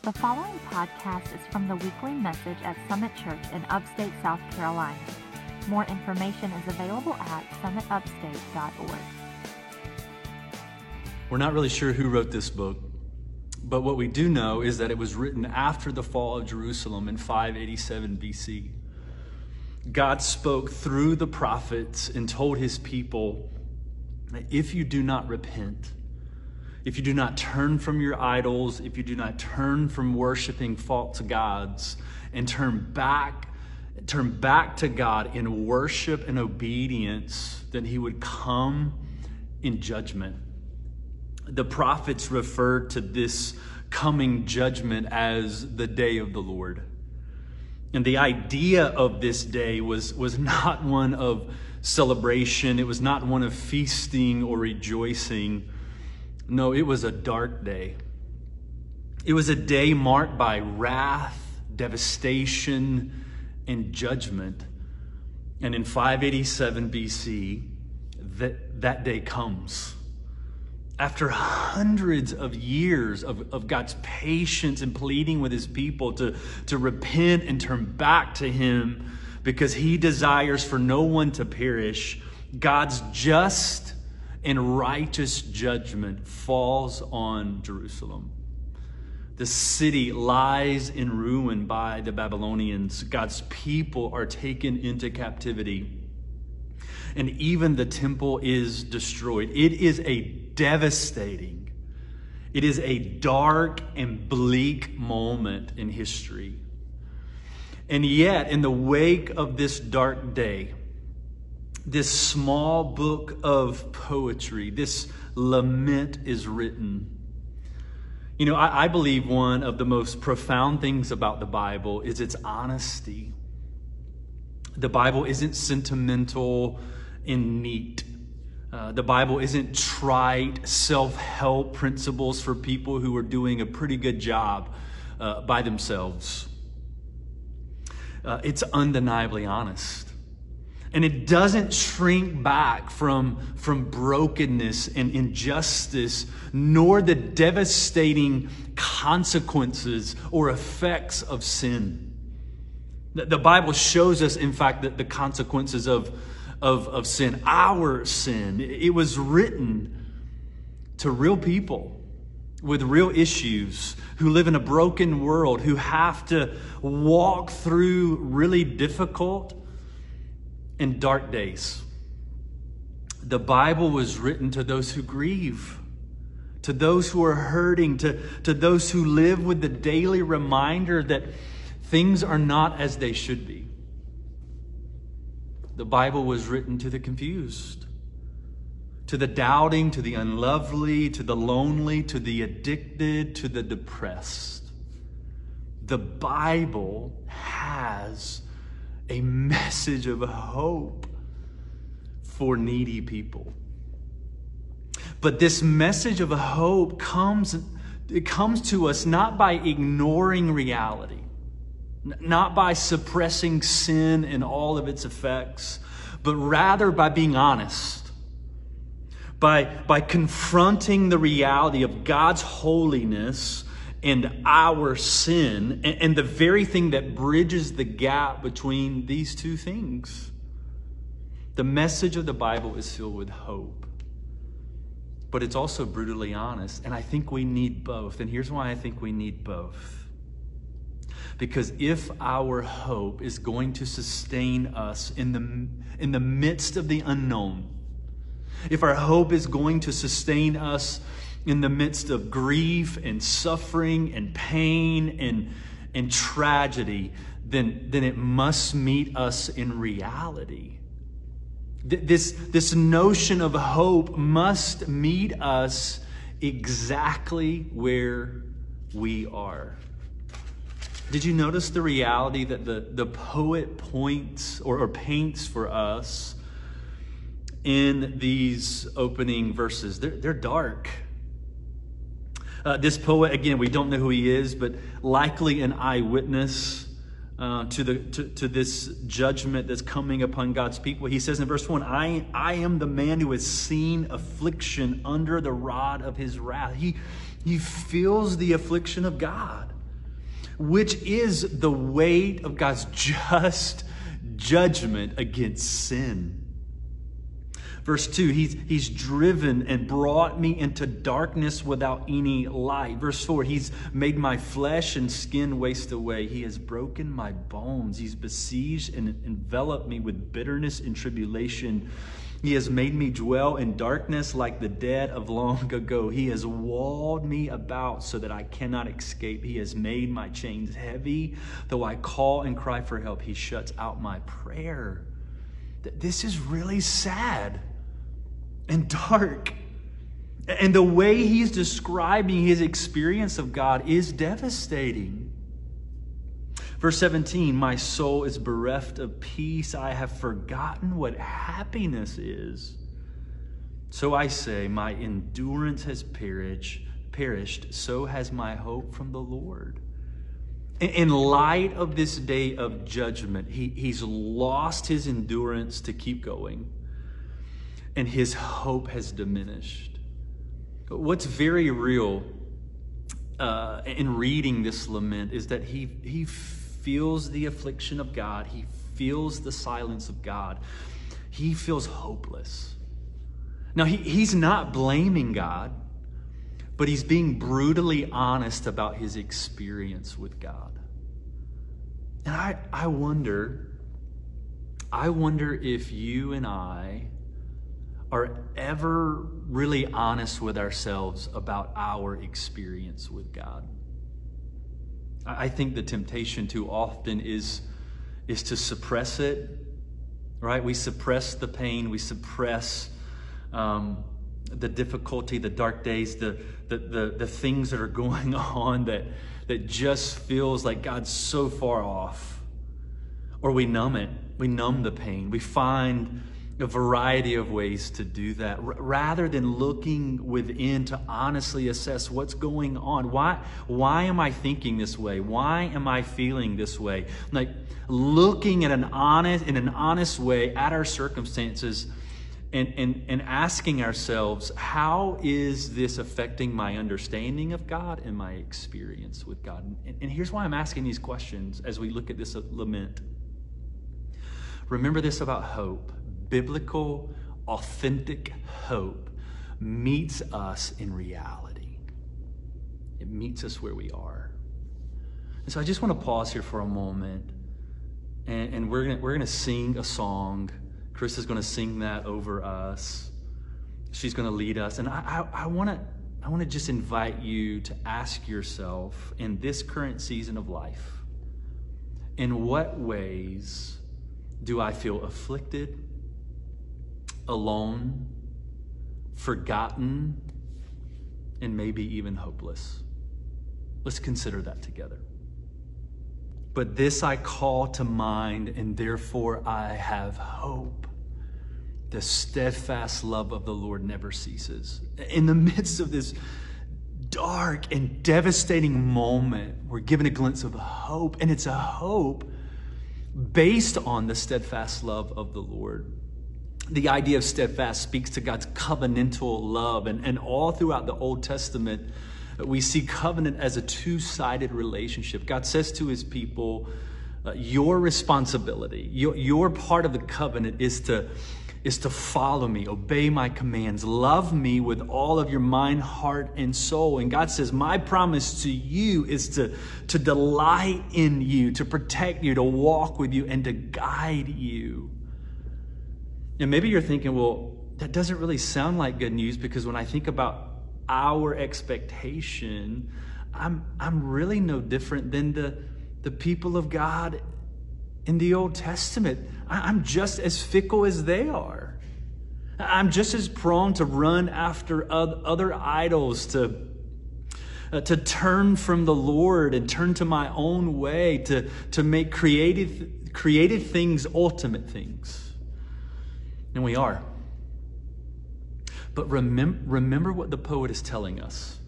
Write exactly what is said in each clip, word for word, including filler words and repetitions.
The following podcast is from the weekly message at Summit Church in upstate South Carolina. More information is available at summit upstate dot org. We're not really sure who wrote this book, but what we do know is that it was written after the fall of Jerusalem in five eighty-seven B C. God spoke through the prophets and told his people, if you do not repent, if you do not turn from your idols, if you do not turn from worshiping false gods and turn back, turn back to God in worship and obedience, then he would come in judgment. The prophets referred to this coming judgment as the day of the Lord. And the idea of this day was, was not one of celebration. It was not one of feasting or rejoicing. No, it was a dark day. It was a day marked by wrath, devastation, and judgment. And in five eighty-seven B C, that, that day comes. After hundreds of years of, of God's patience and pleading with his people to, to repent and turn back to him because he desires for no one to perish, God's just and righteous judgment falls on Jerusalem. The city lies in ruin by the Babylonians. God's people are taken into captivity. And even the temple is destroyed. It is a devastating, it is a dark and bleak moment in history. And yet, in the wake of this dark day, this small book of poetry, this lament is written. You know, I, I believe one of the most profound things about the Bible is its honesty. The Bible isn't sentimental and neat. Uh, the Bible isn't trite self-help principles for people who are doing a pretty good job uh, by themselves. Uh, it's undeniably honest. And it doesn't shrink back from, from brokenness and injustice, nor the devastating consequences or effects of sin. The, the Bible shows us, in fact, that the consequences of, of, of sin, our sin. It was written to real people with real issues who live in a broken world, who have to walk through really difficult in dark days. The Bible was written to those who grieve, to those who are hurting, to, to those who live with the daily reminder that things are not as they should be. The Bible was written to the confused, to the doubting, to the unlovely, to the lonely, to the addicted, to the depressed. The Bible has a message of hope for needy people. But this message of hope comes, it comes to us not by ignoring reality, not by suppressing sin and all of its effects, but rather by being honest, by, by confronting the reality of God's holiness and our sin, and, and the very thing that bridges the gap between these two things. The message of the Bible is filled with hope, but it's also brutally honest, and I think we need both. And here's why I think we need both. Because if our hope is going to sustain us in the, in the midst of the unknown, if our hope is going to sustain us in the midst of grief and suffering and pain and, and tragedy, then, then it must meet us in reality. This, this notion of hope must meet us exactly where we are. Did you notice the reality that the, the poet points or, or paints for us in these opening verses? They're, they're dark. Uh, this poet, again, we don't know who he is, but likely an eyewitness uh, to the to, to this judgment that's coming upon God's people. He says in verse one, I, I am the man who has seen affliction under the rod of his wrath. He, he feels the affliction of God. which is the weight of God's just judgment against sin. Verse two, he's, he's driven and brought me into darkness without any light. Verse four, he's made my flesh and skin waste away. He has broken my bones. He's besieged and enveloped me with bitterness and tribulation. He has made me dwell in darkness like the dead of long ago. He has walled me about so that I cannot escape. He has made my chains heavy. Though I call and cry for help, he shuts out my prayer. This is really sad and dark. And the way he's describing his experience of God is devastating. Verse seventeen, my soul is bereft of peace. I have forgotten what happiness is. So I say, my endurance has perished, perished. So has my hope from the Lord. In light of this day of judgment, he, he's lost his endurance to keep going, and his hope has diminished. What's very real uh, in reading this lament is that he, he feels the affliction of God. He feels the silence of God. He feels hopeless. Now, he, he's not blaming God, but he's being brutally honest about his experience with God. And I, I wonder, I wonder if you and I are ever really honest with ourselves about our experience with God. I think the temptation too often is, is to suppress it, right? We suppress the pain, we suppress um, the difficulty, the dark days, the, the, the, the things that are going on that, that just feels like God's so far off. Or we numb it, we numb the pain. We find a variety of ways to do that, R- rather than looking within to honestly assess what's going on. Why, why am I thinking this way? Why am I feeling this way? Like looking at an honest, in an honest way at our circumstances and, and, and asking ourselves, how is this affecting my understanding of God and my experience with God? And, and here's why I'm asking these questions as we look at this lament. Remember this about hope. Biblical, authentic hope meets us in reality. It meets us where we are. And so I just want to pause here for a moment, and, and we're gonna, we're gonna sing a song. Chris is gonna sing that over us. She's gonna lead us, and I, I, I wanna I wanna just invite you to ask yourself in this current season of life, in what ways do I feel afflicted, alone, forgotten, and maybe even hopeless? Let's consider that together. But this I call to mind, and therefore I have hope. The steadfast love of the Lord never ceases. In the midst of this dark and devastating moment, we're given a glimpse of hope, and it's a hope based on the steadfast love of the Lord. The idea of steadfast speaks to God's covenantal love. And, and all throughout the Old Testament, we see covenant as a two-sided relationship. God says to his people, uh, your responsibility, your, your part of the covenant is to, is to follow me, obey my commands, love me with all of your mind, heart, and soul. And God says, my promise to you is to, to delight in you, to protect you, to walk with you, and to guide you. And maybe you're thinking, well, that doesn't really sound like good news, because when I think about our expectation, I'm I'm really no different than the, the people of God in the Old Testament. I, I'm just as fickle as they are. I'm just as prone to run after other idols, to uh, to turn from the Lord and turn to my own way, to, to make creative, created things ultimate things. And we are. But remember, remember what the poet is telling us.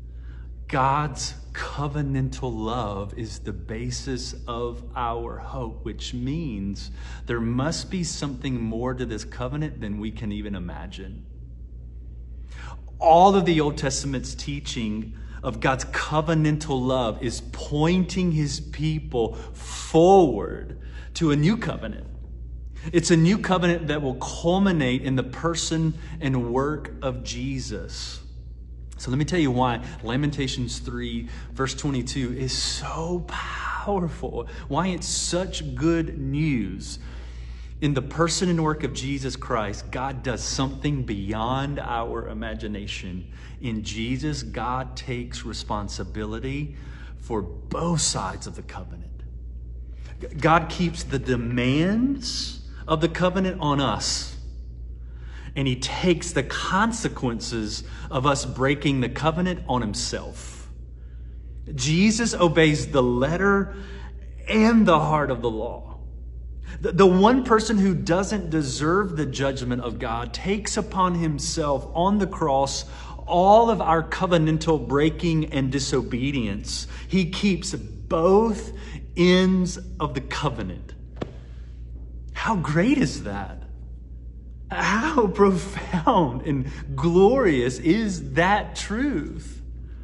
God's covenantal love is the basis of our hope, which means there must be something more to this covenant than we can even imagine. All of the Old Testament's teaching of God's covenantal love is pointing his people forward to a new covenant. It's a new covenant that will culminate in the person and work of Jesus. So let me tell you why Lamentations three, verse twenty-two is so powerful, why it's such good news. In the person and work of Jesus Christ, God does something beyond our imagination. In Jesus, God takes responsibility for both sides of the covenant. God keeps the demands of the covenant on us, and he takes the consequences of us breaking the covenant on himself. Jesus obeys the letter and the heart of the law. The, the one person who doesn't deserve the judgment of God takes upon himself on the cross all of our covenantal breaking and disobedience. He keeps both ends of the covenant. How great is that? How profound and glorious is that truth?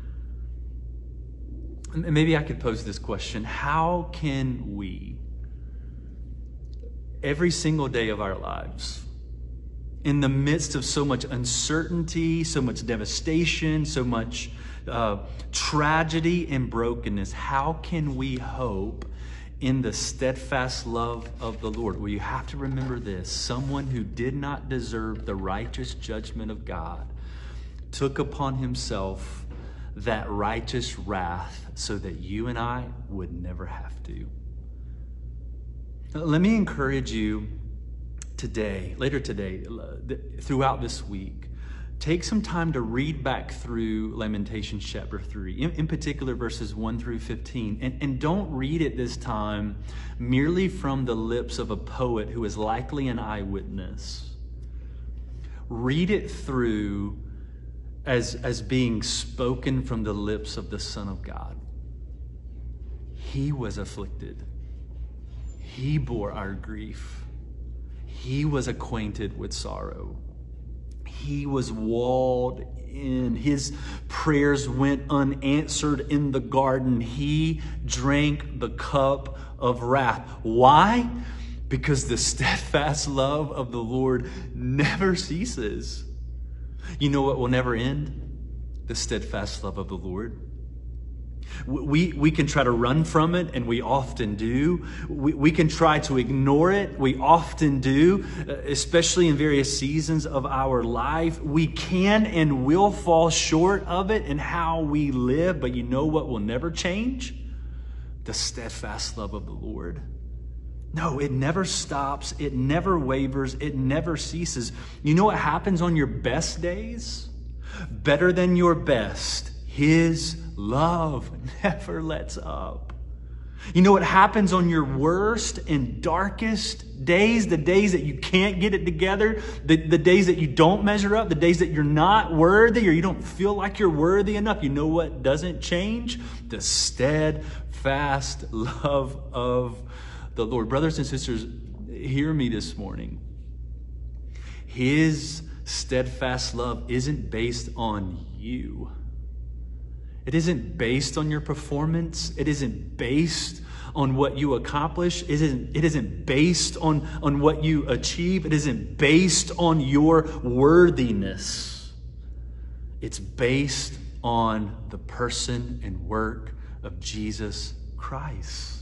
Maybe I could pose this question. How can we, every single day of our lives, in the midst of so much uncertainty, so much devastation, so much uh, tragedy and brokenness, how can we hope in the steadfast love of the Lord? Well, you have to remember this. Someone who did not deserve the righteous judgment of God took upon himself that righteous wrath so that you and I would never have to. Let me encourage you today, later today, throughout this week, take some time to read back through Lamentations chapter three, in, in particular verses one through fifteen. And, and don't read it this time merely from the lips of a poet who is likely an eyewitness. Read it through as, as being spoken from the lips of the Son of God. He was afflicted. He bore our grief. He was acquainted with sorrow. He was walled in. His prayers went unanswered in the garden. He drank the cup of wrath. Why? Because the steadfast love of the Lord never ceases. You know what will never end? The steadfast love of the Lord. We, we can try to run from it, and we often do. We, we can try to ignore it. We often do, especially in various seasons of our life. We can and will fall short of it in how we live, but you know what will never change? The steadfast love of the Lord. No, it never stops. It never wavers. It never ceases. You know what happens on your best days? Better than your best. His love never lets up. You know what happens on your worst and darkest days, the days that you can't get it together, the, the days that you don't measure up, the days that you're not worthy or you don't feel like you're worthy enough. You know what doesn't change? The steadfast love of the Lord. Brothers and sisters, hear me this morning. His steadfast love isn't based on you. It isn't based on your performance. It isn't based on what you accomplish. It isn't, it isn't based on, on what you achieve. It isn't based on your worthiness. It's based on the person and work of Jesus Christ.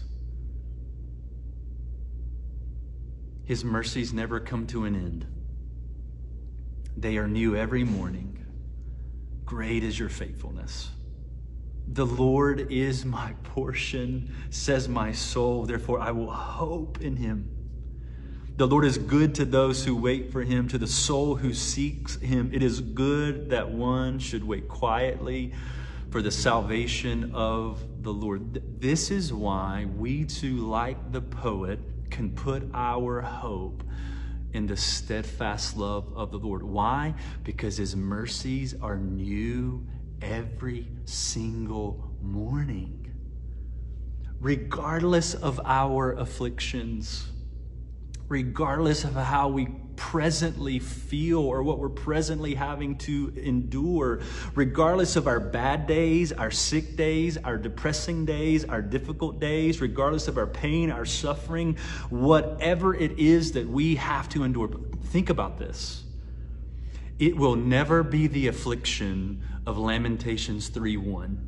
His mercies never come to an end. They are new every morning. Great is your faithfulness. The Lord is my portion, says my soul. Therefore, I will hope in him. The Lord is good to those who wait for him, to the soul who seeks him. It is good that one should wait quietly for the salvation of the Lord. This is why we too, like the poet, can put our hope in the steadfast love of the Lord. Why? Because his mercies are new every single morning. Regardless of our afflictions, regardless of how we presently feel or what we're presently having to endure, regardless of our bad days, our sick days, our depressing days, our difficult days, regardless of our pain, our suffering, whatever it is that we have to endure. But think about this. It will never be the affliction of Lamentations three one.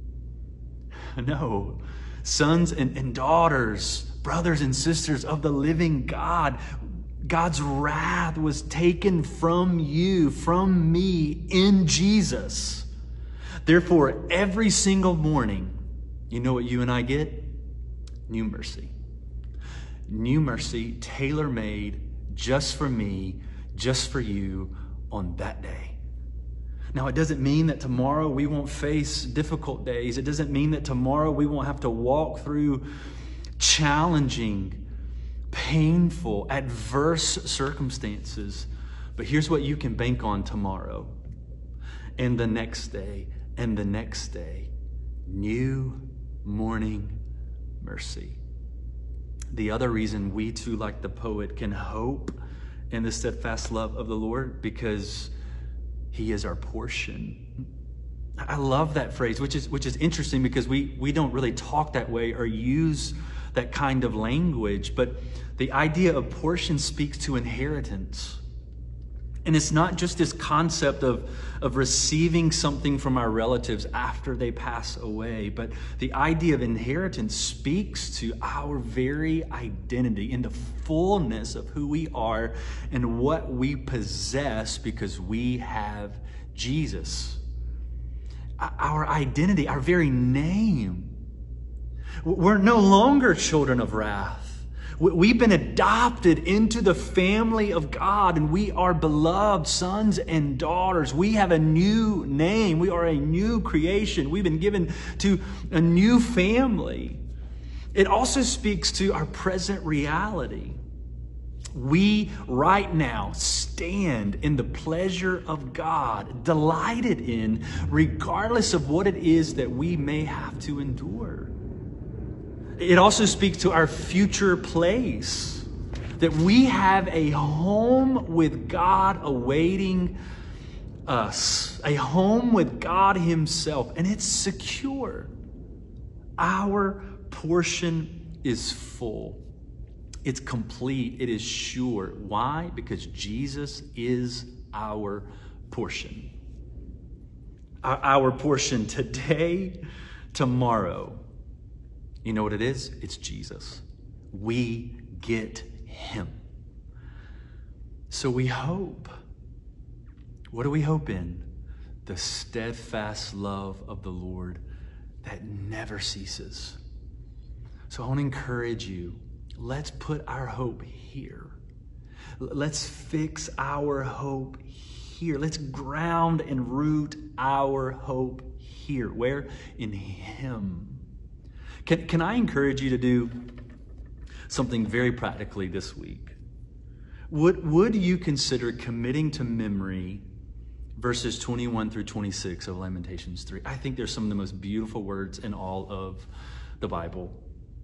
No. Sons and, and daughters, brothers and sisters of the living God, God's wrath was taken from you, from me, in Jesus. Therefore, every single morning, you know what you and I get? New mercy. New mercy, tailor-made, just for me, just for you, on that day. Now, it doesn't mean that tomorrow we won't face difficult days. It doesn't mean that tomorrow we won't have to walk through challenging, painful, adverse circumstances. But here's what you can bank on tomorrow and the next day and the next day. New morning mercy. The other reason we too, like the poet, can hope in the steadfast love of the Lord, because He is our portion. I love that phrase, which is which is interesting because we, we don't really talk that way or use that kind of language. But the idea of portion speaks to inheritance. And it's not just this concept of, of receiving something from our relatives after they pass away, but the idea of inheritance speaks to our very identity in the fullness of who we are and what we possess because we have Jesus. Our identity, our very name. We're no longer children of wrath. We've been adopted into the family of God, and we are beloved sons and daughters. We have a new name. We are a new creation. We've been given to a new family. It also speaks to our present reality. We right now stand in the pleasure of God, delighted in, regardless of what it is that we may have to endure. It also speaks to our future place, that we have a home with God awaiting us, a home with God Himself, and it's secure. Our portion is full. It's complete. It is sure. Why? Because Jesus is our portion. Our, our portion today, tomorrow. You know what it is? It's Jesus. We get Him. So we hope. What do we hope in? The steadfast love of the Lord that never ceases. So I want to encourage you. Let's put our hope here. Let's fix our hope here. Let's ground and root our hope here. Where? In Him. Can, can I encourage you to do something very practically this week? Would, would you consider committing to memory verses twenty-one through twenty-six of Lamentations three? I think they're some of the most beautiful words in all of the Bible.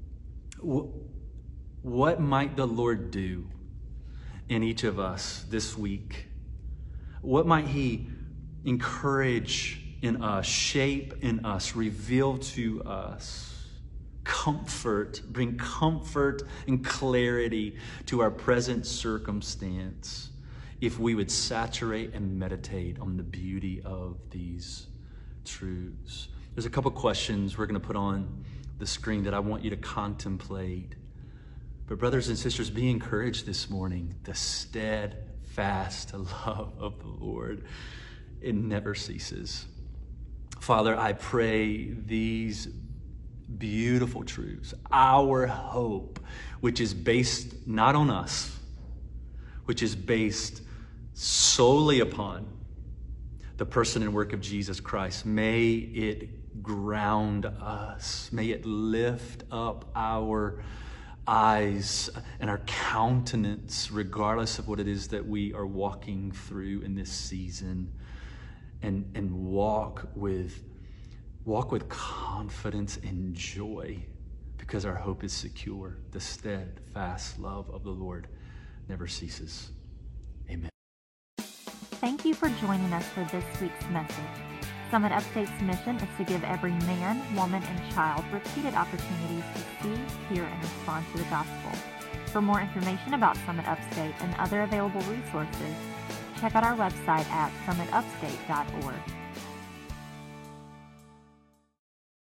What might the Lord do in each of us this week? What might He encourage in us, shape in us, reveal to us? Comfort, bring comfort and clarity to our present circumstance if we would saturate and meditate on the beauty of these truths. There's a couple questions we're going to put on the screen that I want you to contemplate. But brothers and sisters, be encouraged this morning. The steadfast love of the Lord, it never ceases. Father, I pray these beautiful truths, our hope, which is based not on us, which is based solely upon the person and work of Jesus Christ. May it ground us. May it lift up our eyes and our countenance, regardless of what it is that we are walking through in this season, and, and walk with Walk with confidence and joy because our hope is secure. The steadfast love of the Lord never ceases. Amen. Thank you for joining us for this week's message. Summit Upstate's mission is to give every man, woman, and child repeated opportunities to see, hear, and respond to the gospel. For more information about Summit Upstate and other available resources, check out our website at summit upstate dot org.